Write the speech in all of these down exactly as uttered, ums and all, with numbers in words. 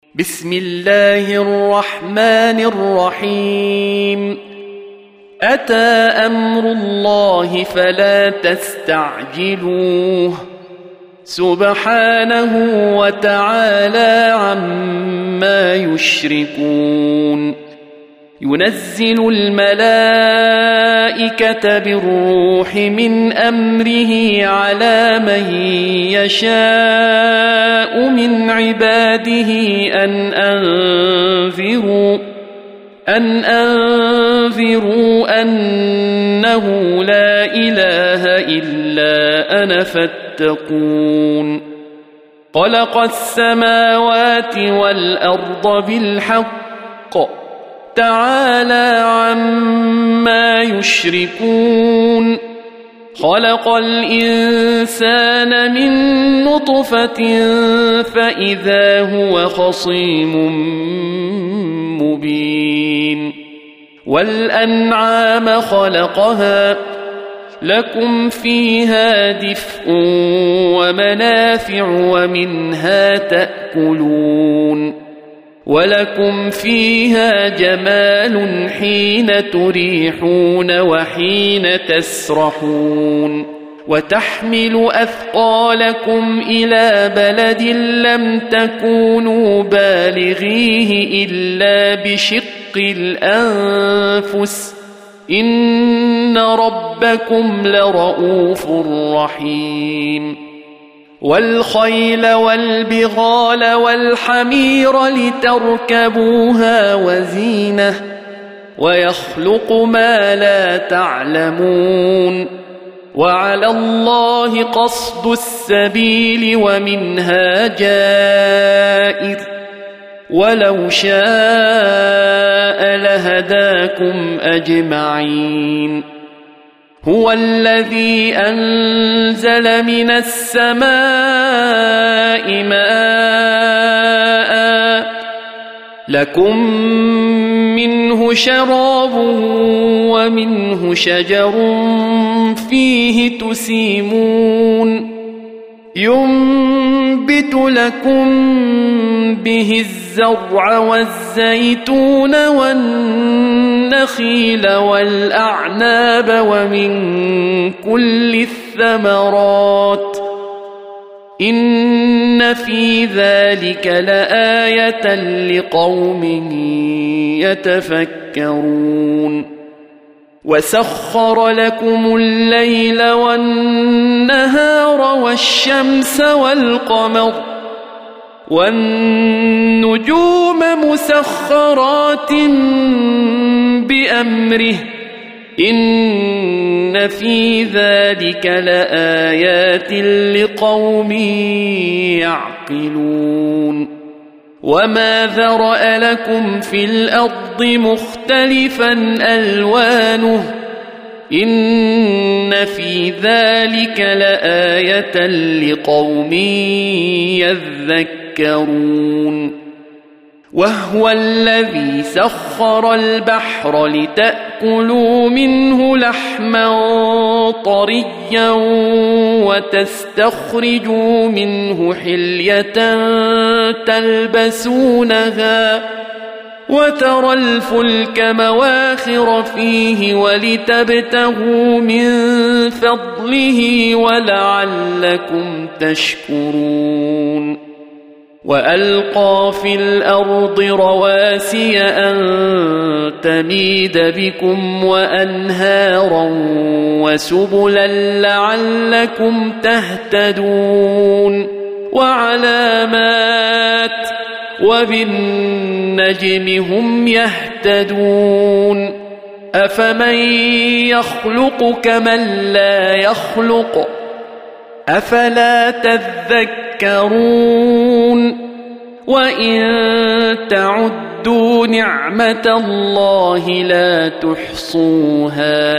بسم الله الرحمن الرحيم أتى أمر الله فلا تستعجلوه سبحانه وتعالى عما يشركون ينزل الملائكة بالروح من أمره على من يشاء من عباده أن أنذروا أن أنذروا أنه لا إله إلا أنا فاتقون خلق السماوات والأرض بالحق تعالى عما يشركون خلق الإنسان من نطفة فإذا هو خصيم مبين والأنعام خلقها لكم فيها دفء ومنافع ومنها تأكلون ولكم فيها جمال حين تريحون وحين تسرحون وتحمل أثقالكم إلى بلد لم تكونوا بالغيه إلا بشق الأنفس إن ربكم لرؤوف رحيم والخيل والبغال والحمير لتركبوها وزينة ويخلق ما لا تعلمون وعلى الله قصد السبيل ومنها جائر ولو شاء لهداكم أجمعين هو الذي أنزل من السماء ماء لكم منه شراب ومنه شجر فيه تسيمون ينبت لكم به الزرع والزيتون والنخيل والأعناب ومن كل الثمرات إن في ذلك لآية لقوم يتفكرون وسخر لكم الليل والنهار والشمس والقمر والنجوم مسخرات بأمره إن في ذلك لآيات لقوم يعقلون وما ذرأ لكم في الأرض مختلفا ألوانه إن في ذلك لآية لقوم يذكرون وهو الذي سخر البحر لتأكلوا منه لحما طريا وتستخرجوا منه حلية تلبسونها وترى الفلك مواخر فيه ولتبتغوا من فضله ولعلكم تشكرون وألقى في الأرض رواسي أن تميد بكم وأنهارا وسبلا لعلكم تهتدون وعلامات وبالنجم هم يهتدون أفمن يخلق كمن لا يخلق أفلا تذكرون وإن تعدوا نعمة الله لا تحصوها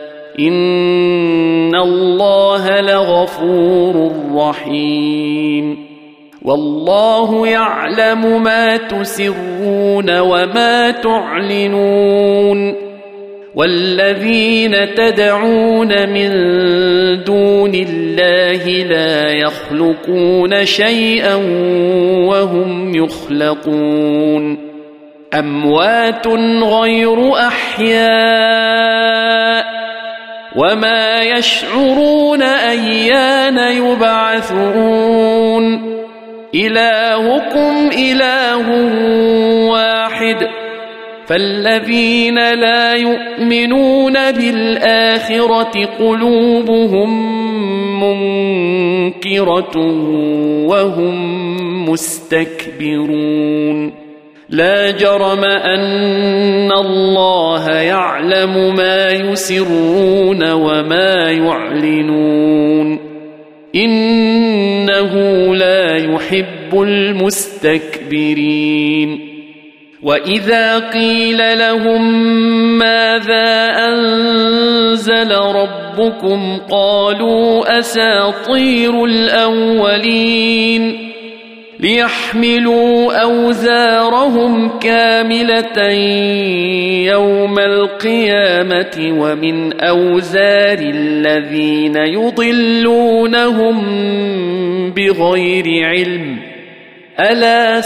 إن الله لغفور رحيم والله يعلم ما تسرون وما تعلنون والذين تدعون من دون الله لا يخلقون يخلقون شيئا وهم يخلقون أموات غير أحياء وما يشعرون أيان يبعثون إلهكم إله واحد فالذين لا يؤمنون بالآخرة قلوبهم منكرة وهم مستكبرون لا جرم أن الله يعلم ما يسرون وما يعلنون إنه لا يحب المستكبرين وإذا قيل لهم ماذا أنزل ربكم قالوا أساطير الأولين ليحملوا أوزارهم كاملة يوم القيامة ومن أوزار الذين يضلونهم بغير علم ألا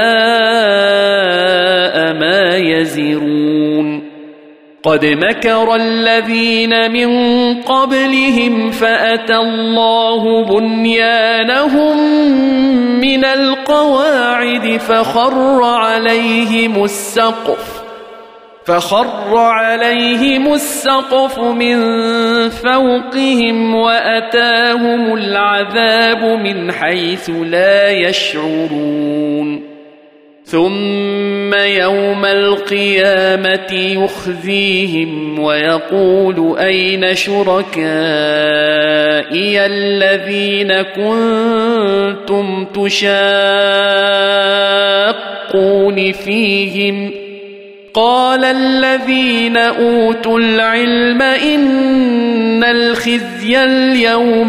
ساء ما يزرون قد مكر الذين من قبلهم فأتى الله بنيانهم من القواعد فخر عليهم السقف فخر عليهم السقف من فوقهم وأتاهم العذاب من حيث لا يشعرون ثم يوم القيامة يخزيهم ويقول أين شركائي الذين كنتم تشاقون فيهم قال الذين أوتوا العلم إن الخزي اليوم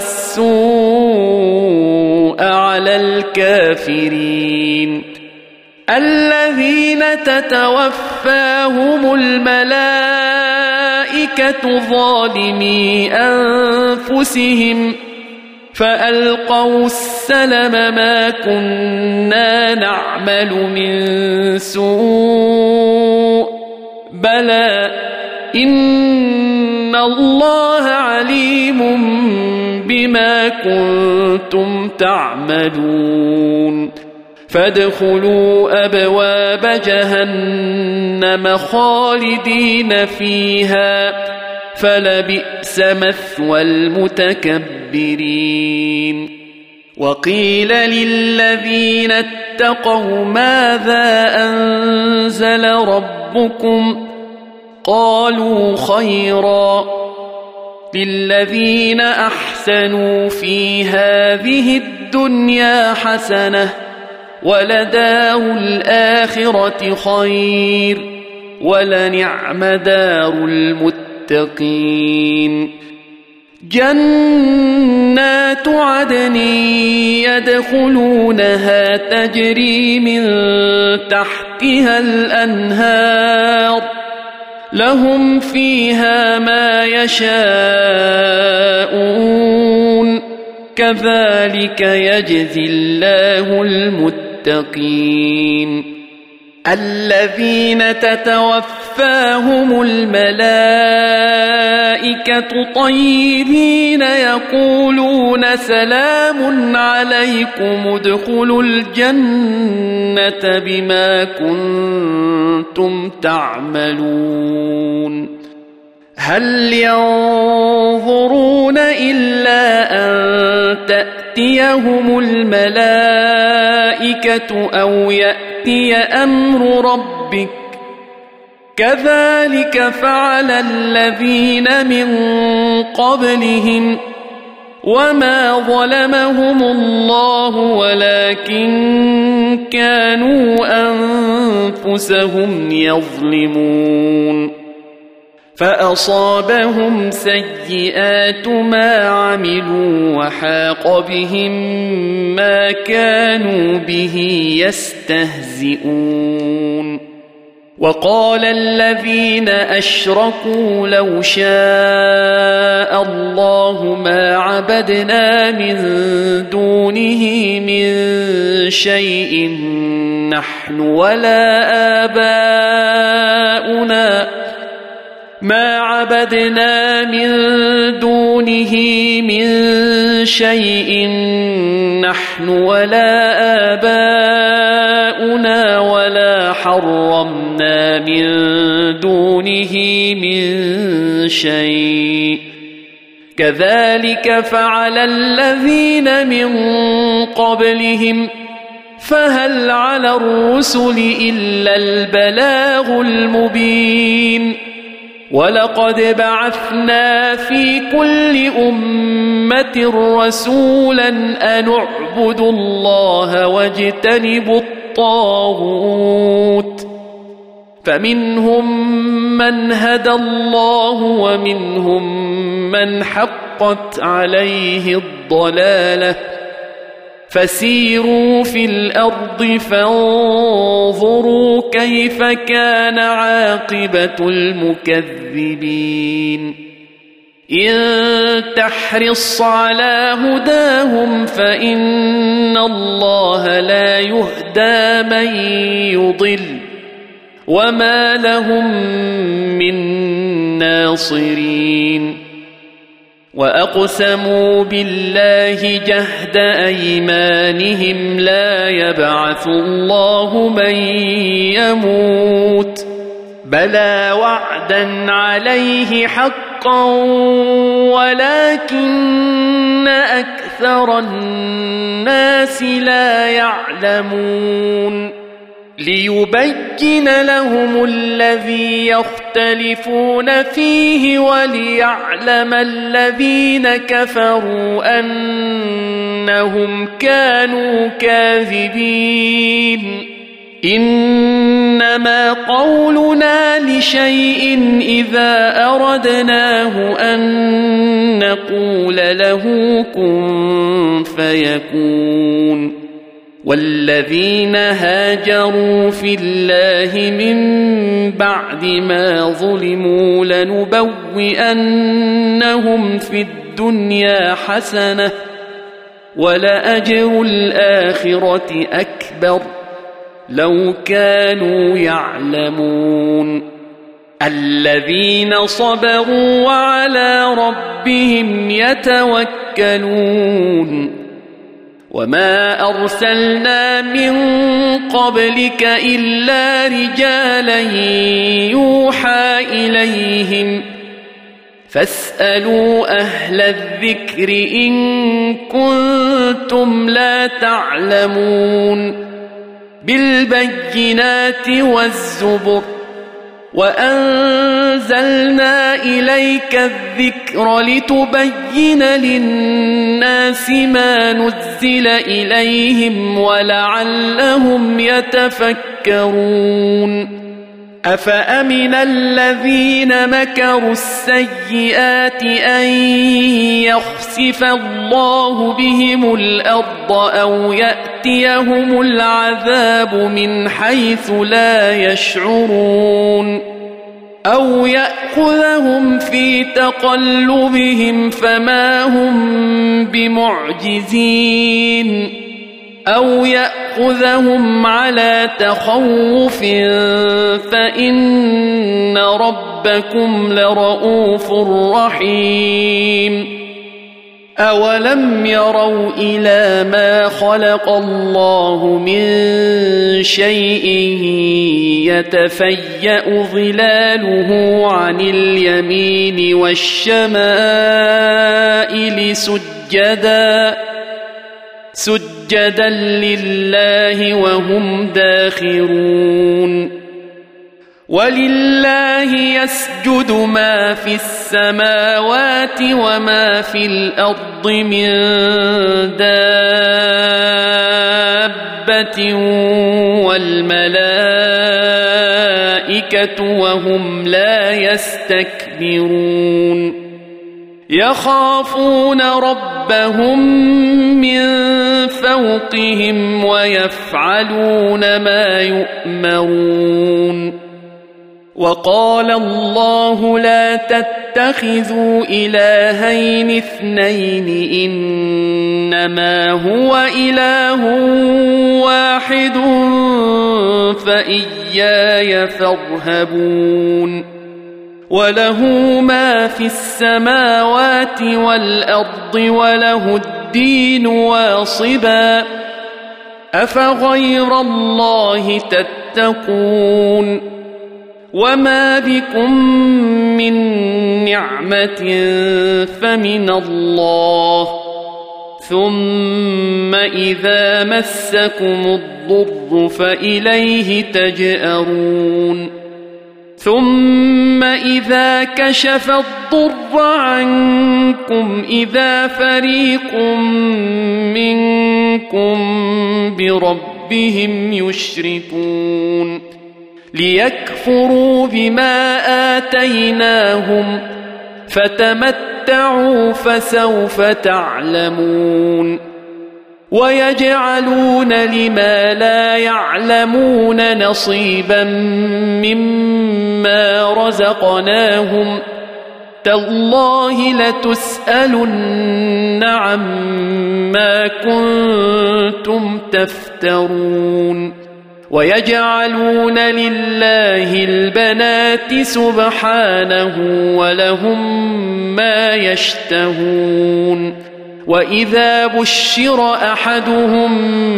والسوء على الكافرين الذين تتوفاهم الملائكة ظالمي أنفسهم فألقوا السلم ما كنا نعمل من سوء بلى إن الله عليم بما كنتم تعملون فادخلوا أبواب جهنم خالدين فيها فلبئس مثوى المتكبرين وقيل للذين اتقوا ماذا أنزل ربكم قالوا خيرا للذين أحسنوا في هذه الدنيا حسنة ولدار الآخرة خير ولنعم دار المتقين جنات عدن يدخلونها تجري من تحتها الأنهار لهم فيها ما يشاءون كذلك يجزي الله المتقين الذين تتوفاهم الملائكة طيبين يقولون سلام عليكم ادخلوا الجنة بما كنتم تعملون هل ينظرون إلا أن تأتيهم الملائكة أو يأتي أمر ربك كذلك فعل الذين من قبلهم وما ظلمهم الله ولكن كانوا أنفسهم يظلمون فأصابهم سيئات ما عملوا وحاق بهم ما كانوا به يستهزئون وقال الذين أشركوا لو شاء الله ما عبدنا من دونه من شيء نحن ولا آباؤنا ما عبدنا من دونه من شيء نحن ولا آباؤنا ولا حرمنا من دونه من شيء كذلك فعل الذين من قبلهم فهل على الرسل إلا البلاغ المبين ولقد بعثنا في كل أمة رسولا أن اعبدوا الله واجتنبوا الطاغوت فمنهم من هدى الله ومنهم من حقت عليه الضلالة فسيروا في الأرض فانظروا كيف كان عاقبة المكذبين إن تحرص على هداهم فإن الله لا يهدى من يضل وما لهم من ناصرين وأقسموا بالله جهد أيمانهم لا يبعث الله من يموت بلى وعدا عليه حقا ولكن أكثر الناس لا يعلمون ليبين لهم الذي يختلفون فيه وليعلم الذين كفروا أنهم كانوا كاذبين إنما قولنا لشيء إذا أردناه أن نقول له كن فيكون والذين هاجروا في الله من بعد ما ظلموا لنبوئنهم في الدنيا حسنة ولأجر الآخرة أكبر لو كانوا يعلمون الذين صبروا وعلى ربهم يتوكلون وما أرسلنا من قبلك إلا رجالا يوحى إليهم فاسألوا أهل الذكر إن كنتم لا تعلمون بالبينات والزبر وأنزلنا إليك الذكر لتبين للناس ما نزل إليهم ولعلهم يتفكرون أفأمن الذين مكروا السيئات أن يخسف الله بهم الأرض أو يأتيهم العذاب من حيث لا يشعرون أو يأخذهم في تقلبهم فما هم بمعجزين أو يأخذهم على تخوف فإن ربكم لرؤوف رحيم أولم يروا إلى ما خلق الله من شيء يتفيأ ظلاله عن اليمين والشمائل سجداً سجدا لله وهم داخرون ولله يسجد ما في السماوات وما في الأرض من دابة والملائكة وهم لا يستكبرون يخافون ربهم من فوقهم ويفعلون ما يؤمرون وقال الله لا تتخذوا إلهين اثنين إنما هو إله واحد فإياي فارهبون وله ما في السماوات والأرض وله الدين واصبا أفغير الله تتقون وما بكم من نعمة فمن الله ثم إذا مسكم الضر فإليه تجأرون ثم إذا كشف الضر عنكم إذا فريق منكم بربهم يشركون ليكفروا بما آتيناهم فتمتعوا فسوف تعلمون ويجعلون لما لا يعلمون نصيبا مما رزقناهم تالله لتسألن عما كنتم تفترون ويجعلون لله البنات سبحانه ولهم ما يشتهون وإذا بشر أحدهم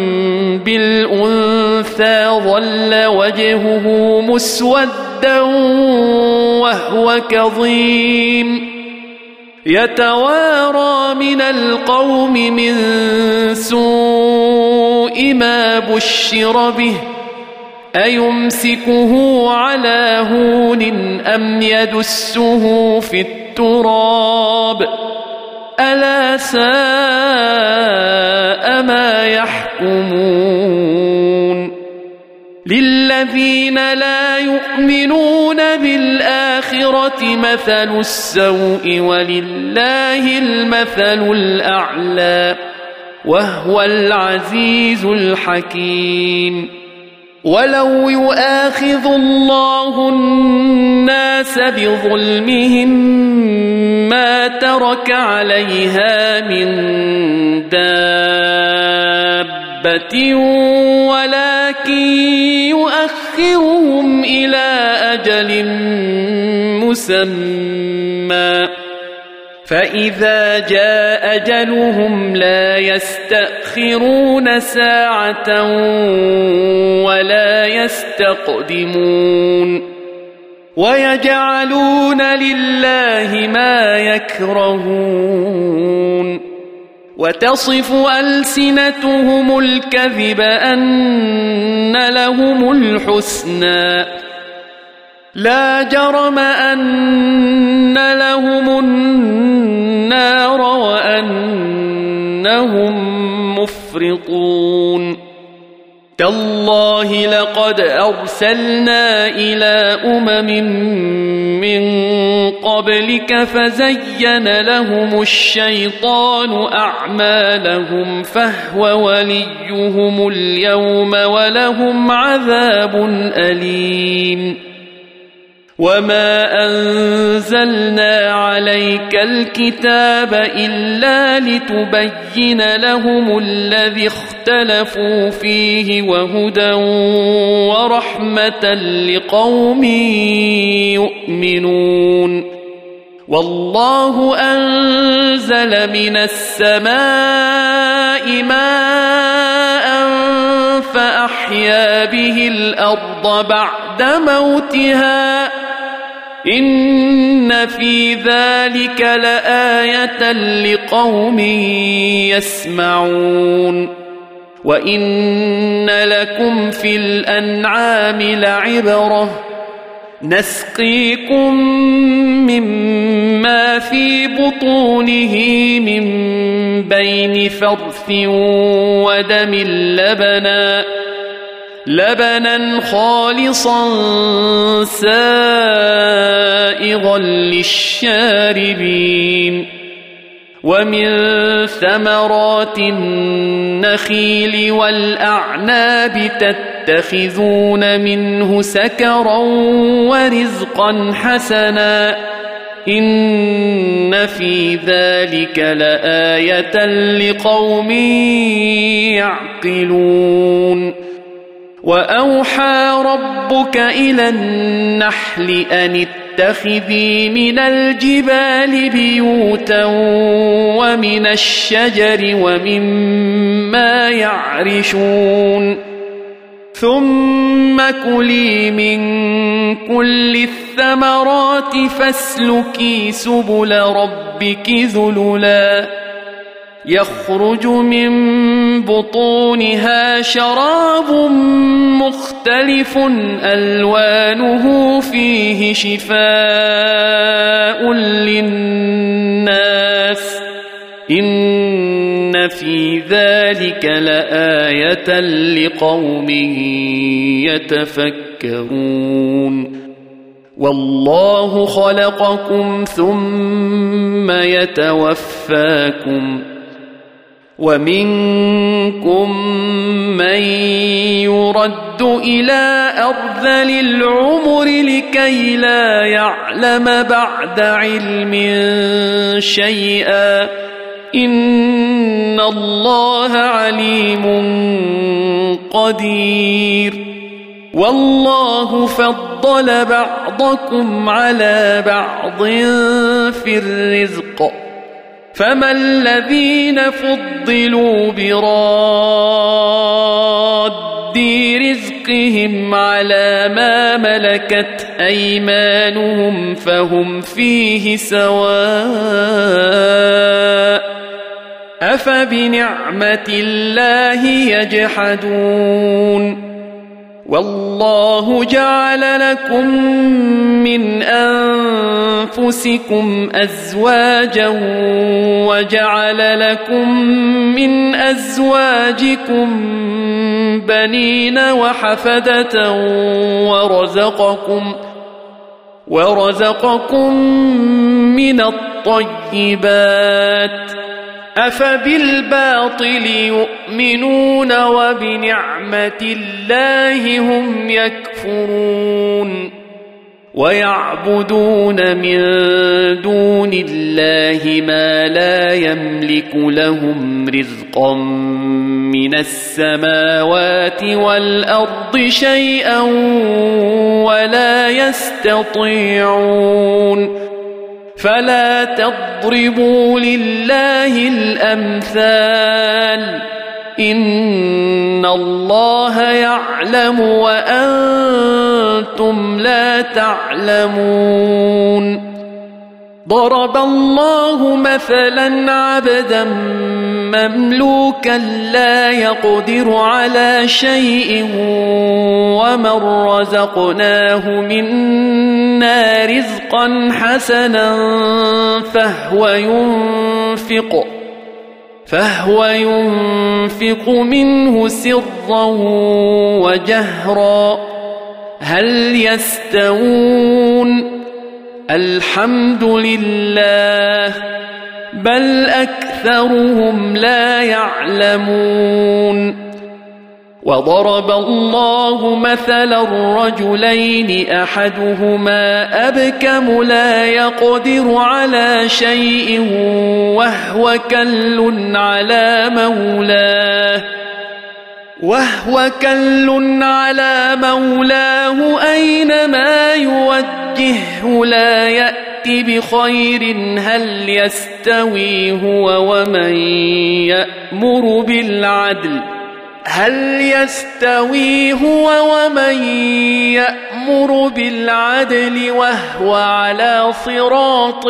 بالأنثى ظل وجهه مسودا وهو كظيم يتوارى من القوم من سوء ما بشر به أيمسكه على هون أم يدسه في التراب ألا ساء ما يحكمون للذين لا يؤمنون بالآخرة مثل السوء ولله المثل الأعلى وهو العزيز الحكيم ولو يؤاخذ الله الناس بظلمهم ما ترك عليها من دابة ولكن يؤخرهم إلى أجل مسمى فإذا جاء أجلهم لا يستأخرون ساعة ولا يستقدمون ويجعلون لله ما يكرهون وتصف ألسنتهم الكذب أن لهم الحسنى لا جرم أن لهم النار وأنهم مفرطون تالله لقد أرسلنا إلى أمم من قبلك فزين لهم الشيطان أعمالهم فهو وليهم اليوم ولهم عذاب أليم وما أنزلنا عليك الكتاب إلا لتبين لهم الذي اختلفوا فيه وهدى ورحمة لقوم يؤمنون والله أنزل من السماء ماء فأحيا به الأرض بعد موتها إن في ذلك لآية لقوم يسمعون وإن لكم في الأنعام لعبرة نسقيكم مما في بطونه من بين فرث ودم لبنا لبنا خالصا سائغا للشاربين ومن ثمرات النخيل والأعناب تتبعون يتخذون منه سكرا ورزقا حسنا إن في ذلك لآية لقوم يعقلون وأوحى ربك إلى النحل أن اتخذي من الجبال بيوتا ومن الشجر ومما يعرشون ثم كلي من كل الثمرات فاسلكي سبل ربك ذللا يخرج من بطونها شراب مختلف ألوانه فيه شفاء للناس إن في ذلك لآية لقوم يتفكرون والله خلقكم ثم يتوفاكم ومنكم من يرد إلى أرذل العمر لكي لا يعلم بعد علم شيئا إن الله عليم قدير والله فضل بعضكم على بعض في الرزق فما الذين فضلوا براد رزقهم على ما ملكت أيمانهم فهم فيه سواء أفبنعمة الله يجحدون والله جعل لكم من أنفسكم أزواجا وجعل لكم من أزواجكم بنين وحفدة ورزقكم ورزقكم من الطيبات أفبالباطل يؤمنون وبنعمة الله هم يكفرون ويعبدون من دون الله ما لا يملك لهم رزقا من السماوات والأرض شيئا ولا يستطيعون فلا تضربوا لله الأمثال إن الله يعلم وأنتم لا تعلمون ضرب الله مثلا عبدا مملوكا لا يقدر على شيء ومن رزقناه منا رزقا حسنا فهو ينفق فهو ينفق منه سرا وجهرا هل يستوون الحمد لله بل أكثرهم لا يعلمون وضرب الله مثلا رجلين أحدهما أبكم لا يقدر على شيء وهو كل على مولاه وهو كل على مولاه أينما يوجهه لا يأتي بخير هل يستوي هو ومن يأمر بالعدل هل يستوي هو ومن يأمر بالعدل وهو على صراط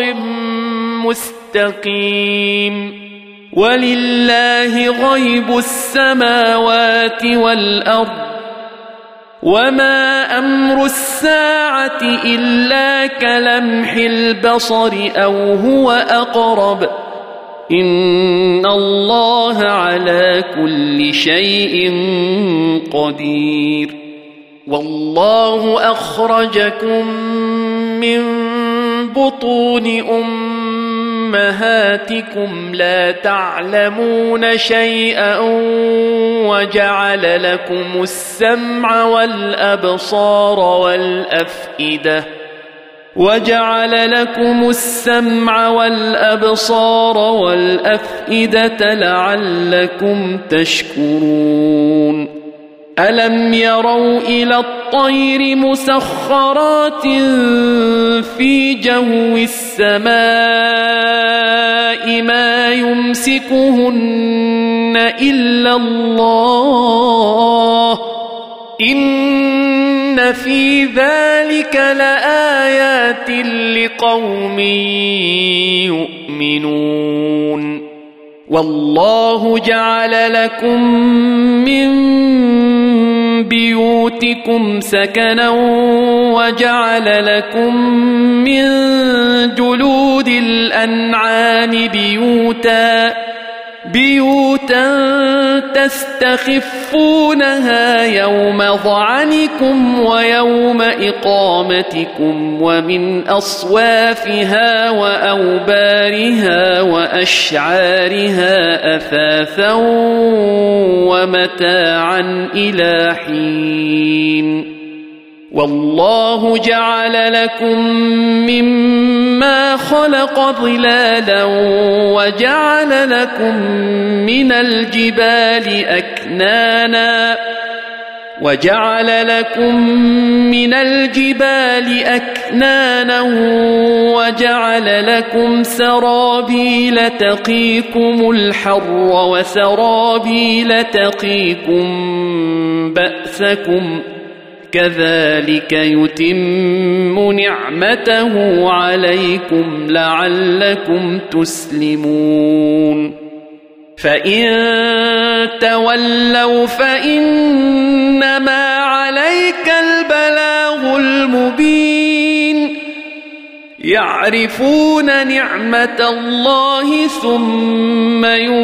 مستقيم ولله غيب السماوات والأرض وما أمر الساعة إلا كلمح البصر أو هو أقرب إن الله على كل شيء قدير والله أخرجكم من بطون أمهاتكم أمهاتكم لا تعلمون شيئا وجعل لكم السمع والأبصار والأفئدة وجعل لكم السمع والأبصار والأفئدة لعلكم تشكرون ألم يروا إلى الطير مسخرات في جو السماء ما يمسكهن إلا الله إن في ذلك لآيات لقوم يؤمنون والله جعل لكم من بيوتكم سكنا وجعل لكم من جلود الأنعام بيوتا بيوتا تستخفونها يوم ظعنكم ويوم إقامتكم ومن أصوافها وأوبارها وأشعارها أثاثا ومتاعا إلى حين والله جعل لكم مما خلق ظلالا وجعل لكم من الجبال أكنانا وجعل لكم من الجبال أكنانا وجعل لكم سرابيل تقيكم الحر وسرابيل تقيكم بأسكم كذلك يتم نعمته عليكم لعلكم تسلمون فإن تولوا فإنما عليك البلاغ المبين يعرفون نعمة الله ثم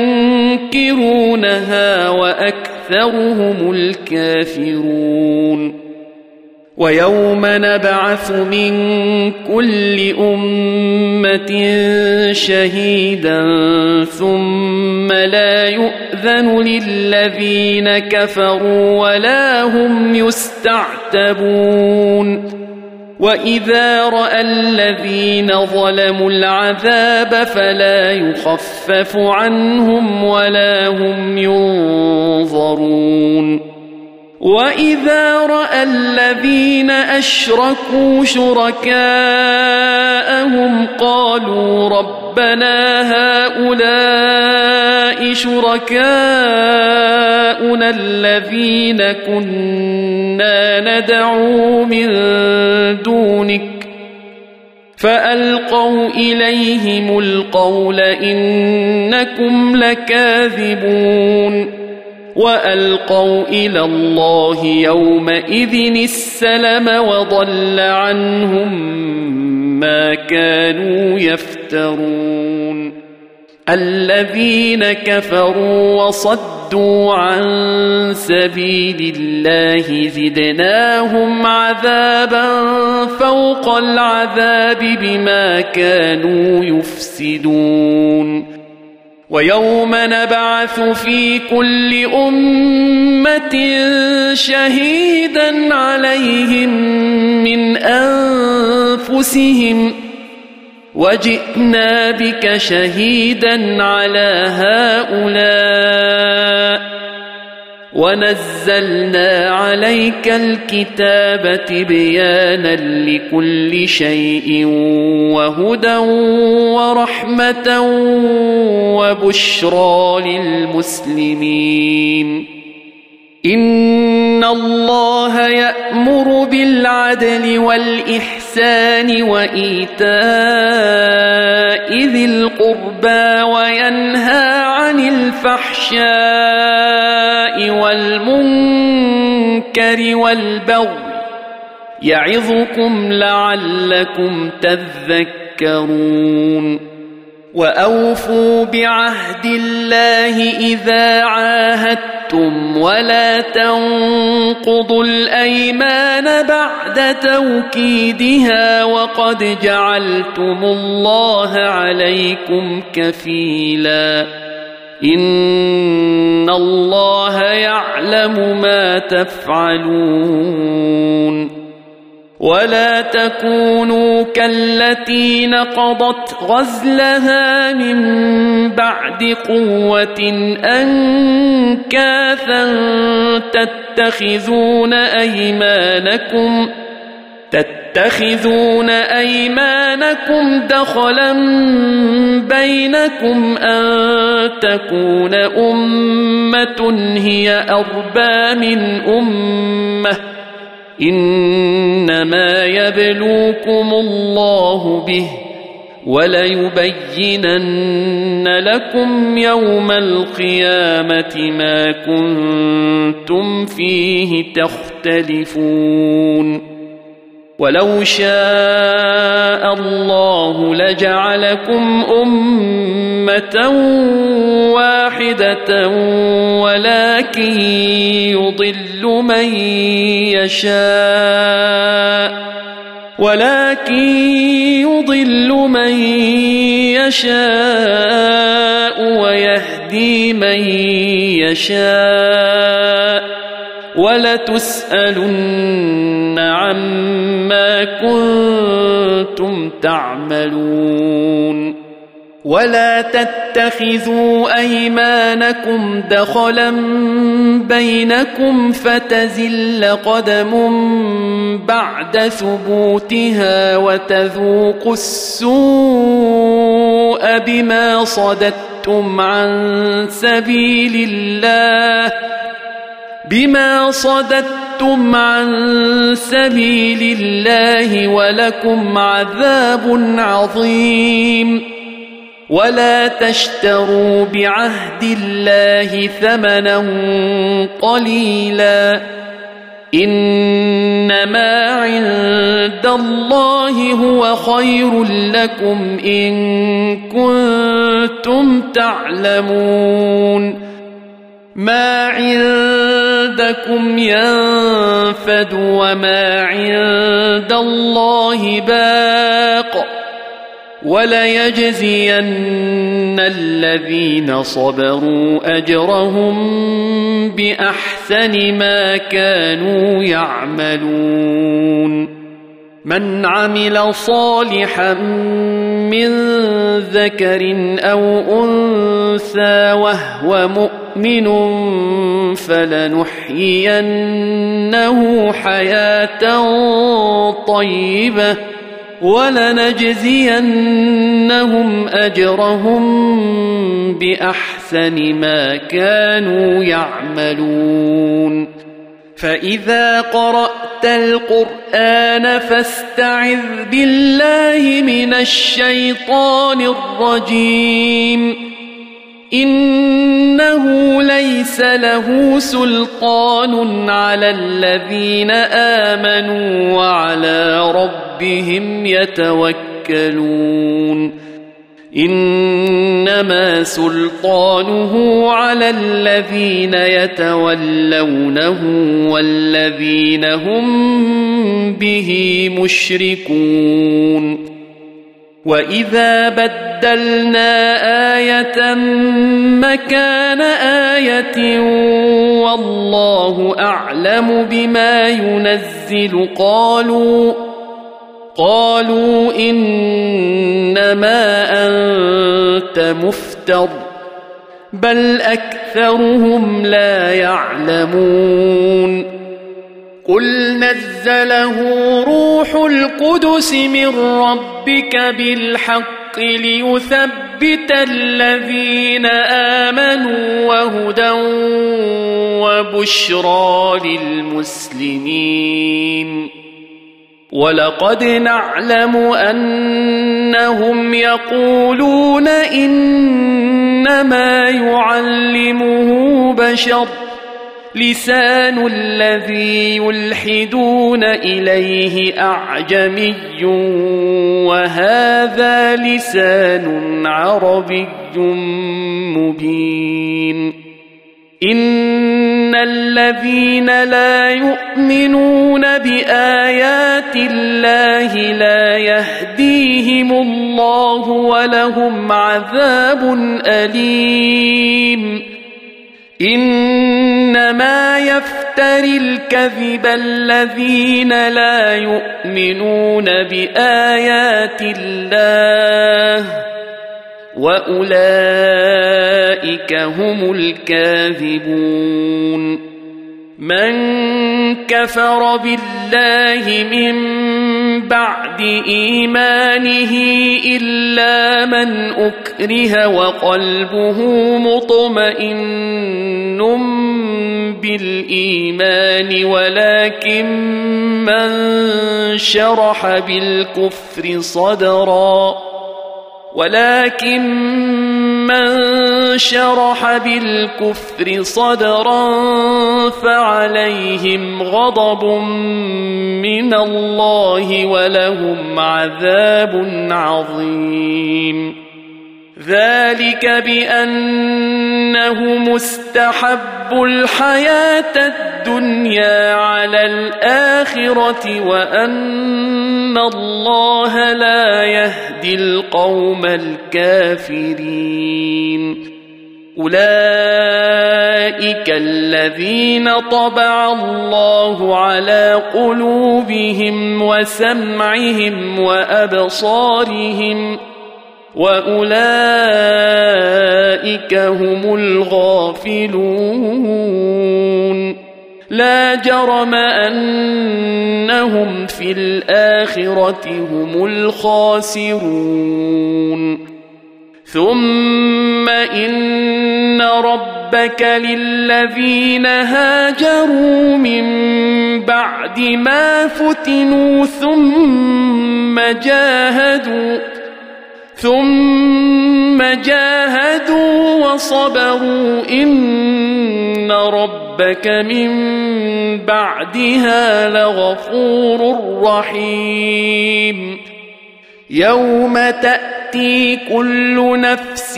ينكرونها وأكثرهم الكافرون ويوم نبعث من كل أمة شهيدا ثم لا يؤذن للذين كفروا ولا هم يستعتبون وإذا رأى الذين ظلموا العذاب فلا يخفف عنهم ولا هم ينظرون وإذا رأى الذين أشركوا شركاءهم قالوا ربنا هؤلاء شركاؤنا الذين كنا ندعو من دونك فألقوا إليهم القول إنكم لكاذبون وألقوا إلى الله يومئذ السلم وضل عنهم ما كانوا يفترون الذين كفروا وصدوا عن سبيل الله زدناهم عذابا فوق العذاب بما كانوا يفسدون ويوم نبعث في كل أمة شهيدا عليهم من أنفسهم وجئنا بك شهيدا على هؤلاء ونزلنا عليك الكتاب تبيانا لكل شيء وهدى ورحمة وبشرى للمسلمين إن الله يأمر بالعدل والإحسان وإيتاء ذي القربى وينهى عن الفحشاء والمنكر والبغي يعظكم لعلكم تذكرون وأوفوا بعهد الله إذا عاهدتم ولا تنقضوا الأيمان بعد توكيدها وقد جعلتم الله عليكم كفيلا إن الله يعلم ما تفعلون ولا تكونوا كالتي نقضت غزلها من بعد قوة أنكاثا تتخذون أيمانكم تتخذون أيمانكم دخلا بينكم أن تكون أمة هي أربى من أمة إنما يبلوكم الله به وليبينن لكم يوم القيامة ما كنتم فيه تختلفون ولو شاء الله لجعلكم أمة واحدة ولكن يضل من يشاء ولكن يضل من يشاء ويهدي من يشاء ولتسألن عما كنتم تعملون ولا تتخذوا أيمانكم دخلا بينكم فتزل قدم بعد ثبوتها وتذوقوا السوء بما صددتم عن سبيل الله بما صددتم عن سبيل الله ولكم عذاب عظيم ولا تشتروا بعهد الله ثمنا قليلا إنما عند الله هو خير لكم إن كنتم تعلمون ما عندكم ينفد وما عند الله باق وليجزين الذين صبروا أجرهم بأحسن ما كانوا يعملون من عمل صالحا من ذكر أو أنثى وهو مؤمن فلنحيينه حياة طيبة ولنجزينهم أجرهم بأحسن ما كانوا يعملون فإذا قرأت القرآن فاستعذ بالله من الشيطان الرجيم إنه ليس له سلطان على الذين آمنوا وعلى ربهم يتوكلون إنما سلطانه على الذين يتولونه والذين هم به مشركون وإذا بدلنا آية مكان آية والله أعلم بما ينزل قالوا قالوا إنما أنت مفتر بل أكثرهم لا يعلمون قل نزله روح القدس من ربك بالحق ليثبت الذين آمنوا وهدى وبشرى للمسلمين ولقد نعلم أنهم يقولون إنما يعلمه بشر لسان الذي يلحدون إليه أعجمي وهذا لسان عربي مبين إن الذين لا يؤمنون بآيات الله لا يهديهم الله ولهم عذاب أليم إنما يفتري الكذب الذين لا يؤمنون بآيات الله وأولئك هم الكاذبون من كفر بالله من بعد إيمانه إلا من أكره وقلبه مطمئن بالإيمان ولكن من شرح بالكفر صدرا ولكن من شرح بالكفر صدرا فعليهم غضب من الله ولهم عذاب عظيم ذلك بأنه مستحب الحياة الدنيا على الآخرة وأن الله لا يهدي القوم الكافرين أولئك الذين طبع الله على قلوبهم وسمعهم وأبصارهم وأولئك هم الغافلون لا جرم أنهم في الآخرة هم الخاسرون ثم إن ربك للذين هاجروا من بعد ما فتنوا ثم جاهدوا ثم جاهدوا وصبروا إن ربك من بعدها لغفور رحيم يوم تأتي كل نفس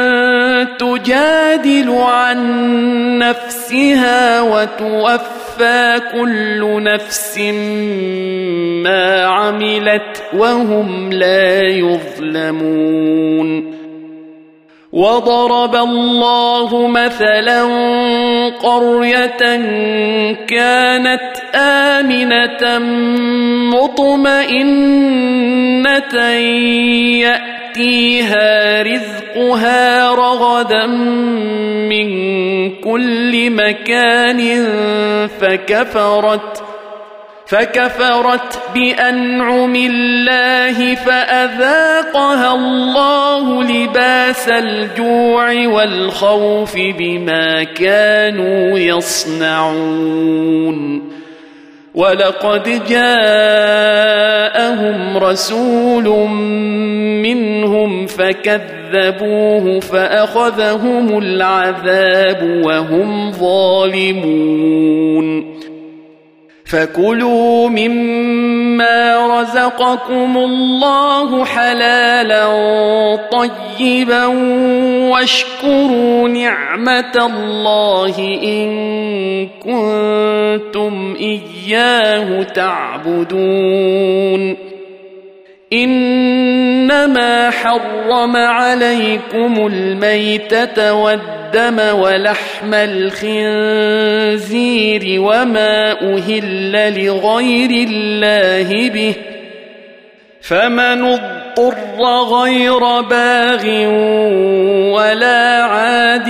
تجادل عن نفسها وتوفى كل نفس ما عملت وهم لا يظلمون وضرب الله مثلا قرية كانت آمنة مطمئنة يأتيها رزقها رغدا من كل مكان فكفرت فكفرت بأنعم الله فأذاقها الله لباس الجوع والخوف بما كانوا يصنعون ولقد جاءهم رسول منهم فكذبوه فأخذهم العذاب وهم ظالمون فكلوا مما رزقكم الله حلالا طيبا واشكروا نعمة الله إن كنتم إياه تعبدون إنما حرم عليكم الميتة والدم ولحم الخنزير وما أهل لغير الله به فمن اضطر غير باغ ولا عاد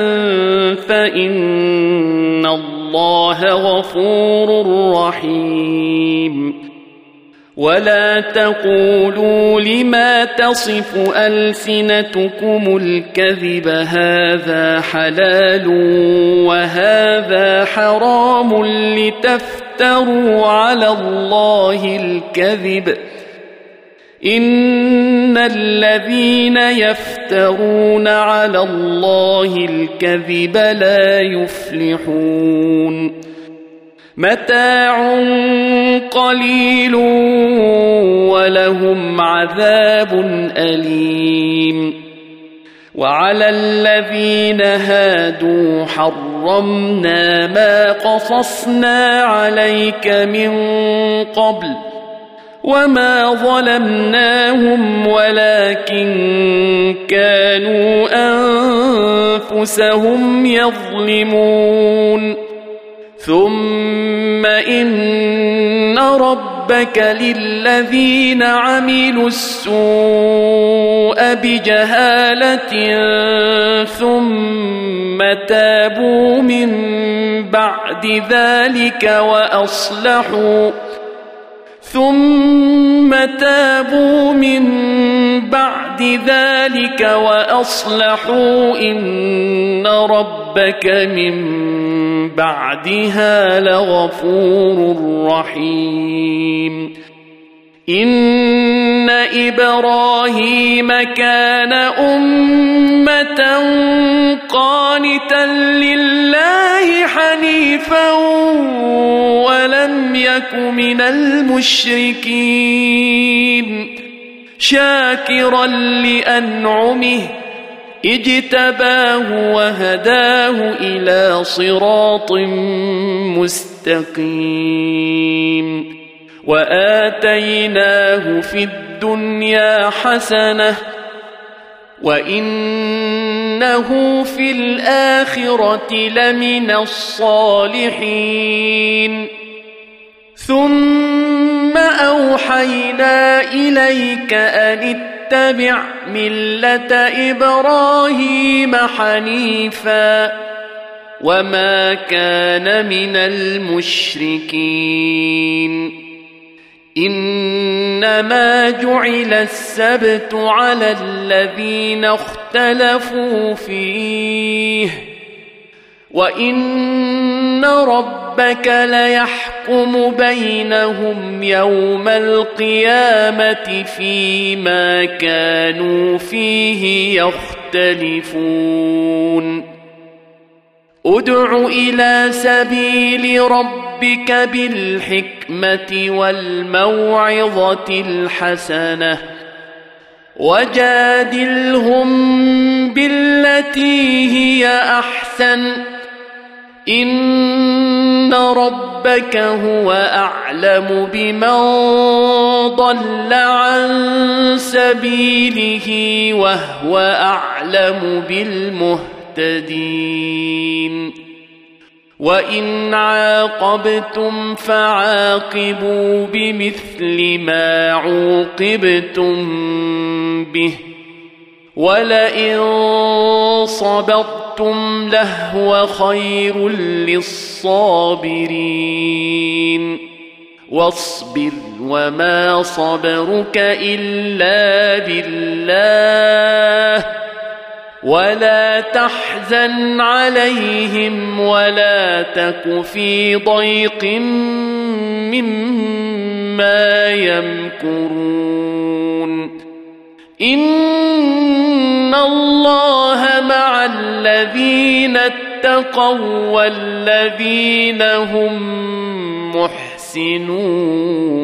فإن الله غفور رحيم ولا تقولوا لما تصف ألسنتكم الكذب هذا حلال وهذا حرام لتفتروا على الله الكذب إن الذين يفترون على الله الكذب لا يفلحون متاع قليل ولهم عذاب أليم وعلى الذين هادوا حرمنا ما قصصنا عليك من قبل وما ظلمناهم ولكن كانوا أنفسهم يظلمون ثم إن ربك للذين عملوا السوء بجهالة ثم تابوا من بعد ذلك وأصلحوا ثم تابوا من بعد ذلك وأصلحوا إن ربك من بعدها لغفور رحيم إن إبراهيم كان أمة قانتا لله حنيفا ولم يك من المشركين شاكرا لأنعمه اجتباه وهداه إلى صراط مستقيم وآتيناه في الدنيا حسنة وإنه في الآخرة لمن الصالحين ثم أوحينا إليك أن اتبع ملة إبراهيم حنيفا وما كان من المشركين إنما جعل السبت على الذين اختلفوا فيه وإن ربك ليحكم بينهم يوم القيامة فيما كانوا فيه يختلفون ادع إلى سبيل ربك بالحكمة والموعظة الحسنة وجادلهم بالتي هي أحسن إن ربك هو أعلم بمن ضل عن سبيله وهو أعلم بالمهتدين وإن عاقبتم فعاقبوا بمثل ما عوقبتم به ولئن صبرتم لهو خير للصابرين واصبر وما صبرك إلا بالله ولا تحزن عليهم ولا تك في ضيق مما يمكرون إن الله مع الذين اتقوا والذين هم محسنون